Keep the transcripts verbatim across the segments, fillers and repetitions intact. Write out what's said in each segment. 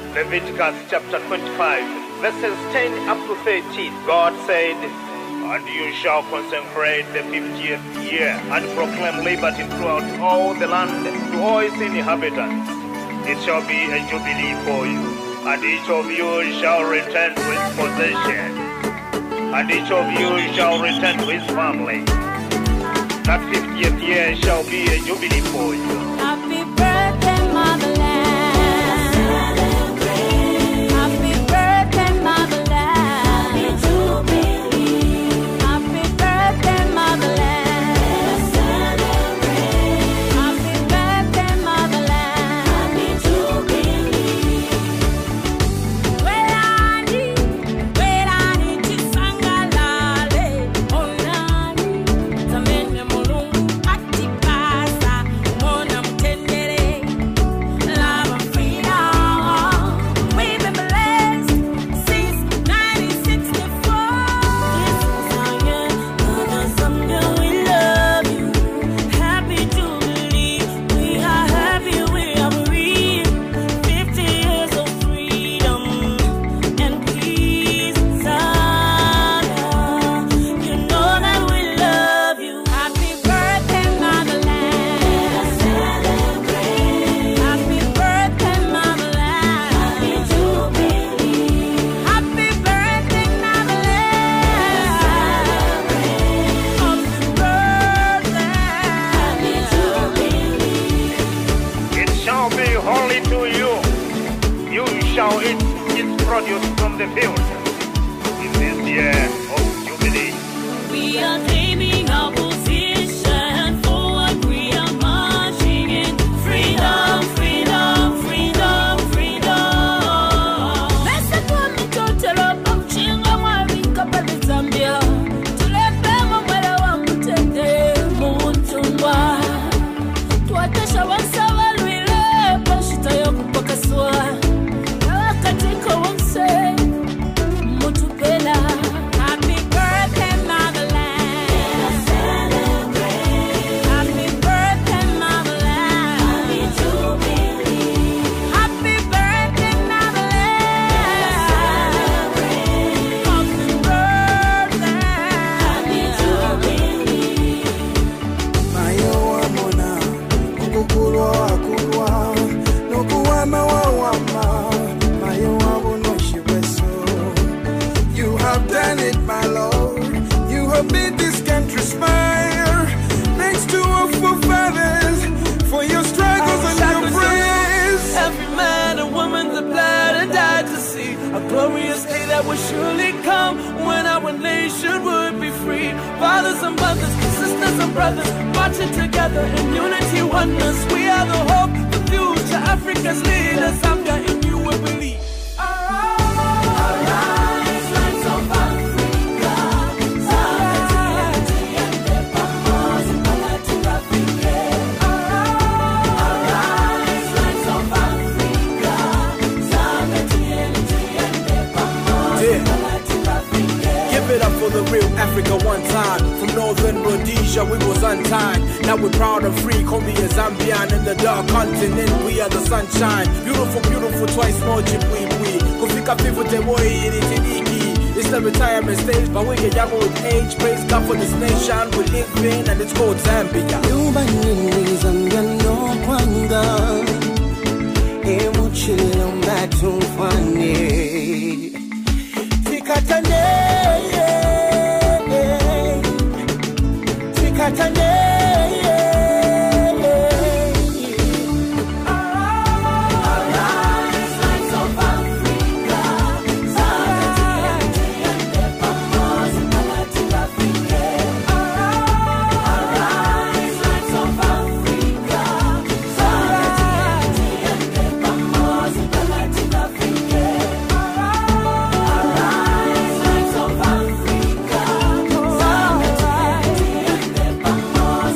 Leviticus chapter twenty-five, verses ten up to thirteen. God said, "And you shall consecrate the fiftieth year and proclaim liberty throughout all the land to all its inhabitants. It shall be a jubilee for you, and each of you shall return to his possession, and each of you shall return to his family. That fiftieth year shall be a jubilee for you." Happy birthday, motherland. Happy birthday, motherland. Happy jubilee. Happy birthday, motherland. Happy birthday, motherland. Happy jubilee. Welani, welani chisangalale, onani, tamene mulungu atipasa, mona mtendere, love and freedom. We've been blessed since nineteen sixty-four. This is Zion, Mother Zambia, we love you. Happy jubilee, we are happy, we are free. Fifty years of freedom and peace, Zion. You know that we love you. Happy birthday, motherland. Happy birthday, motherland. Happy jubilee. Happy birthday, motherland. Happy birthday. It shall be holy to you. You shall eat its produce from the field in this year of jubilee. We are claiming our position for what we are marching in. Freedom, freedom, freedom, freedom. Mese kwa mitotelo pamchinga mwawinka pali Zambia. Tulepema mwela wa mutende muntungwa. Tuatesha wansawa lwile pashita yo kupakaswa. Katika wanse mutupela. Happy birthday, motherland. Happy birthday, motherland. Happy jubilee. Happy birthday, motherland. Happy birthday. Happy jubilee. Mayo wamona, ukukulwa wakulwa, nokuwama wawama, mayo wabono shiweso. You have done it, my Lord. You have made this country smile. Thanks to our forefathers for your struggles and your praise. Every man and woman that bled and died to see a glorious day that would surely come when our nation would be free. Fathers and mothers, sisters and brothers, marching together in unity, oneness. We are the hope, the future, Africa's leaders. Zambia in you we believe. Arise, lights of Africa. Zambia tiende pamoja, mpaka turafike. Arise, lights of Africa. Zambia tiende pamoja, mpaka turafike. Give it up for the real Africa one time. From northern Rhodesia, we was untied. Now we're proud and free. Call me a Zambian in the dark continent. We are the sunshine. Beautiful, beautiful, twice more jibwibwi. Kufika vivo te moi iritiniki. It's the retirement stage, but we get young with age. Praise God for this nation we live in, and it's called Zambia. Nyumbani Zambia no kwanga, emuchile mbatufane. Tikatane, tikatane. Arise, lights of Africa. Zambia tiende pamoja, mpaka turafike. Arise, lights of Africa. Zambia tiende pamoja, mpaka turafike. Arise, lights of Africa. Zambia tiende pamoja.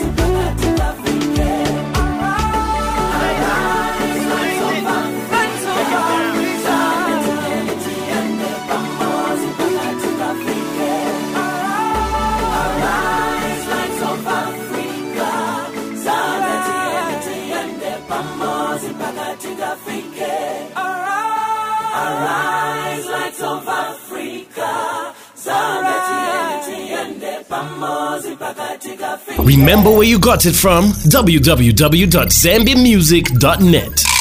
Remember where you got it from? w w w dot zambia music dot net.